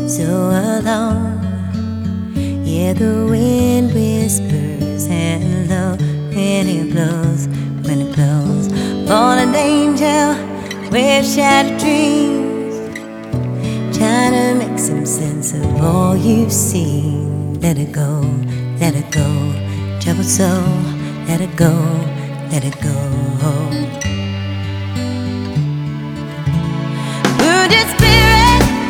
so alone. Yeah, the wind whispers hello when it blows, when it blows. Fallen angel with shattered dreams, trying to make some sense of all you've seen. Let it go, let it go, troubled soul. Let it go, let it go. Would you spirit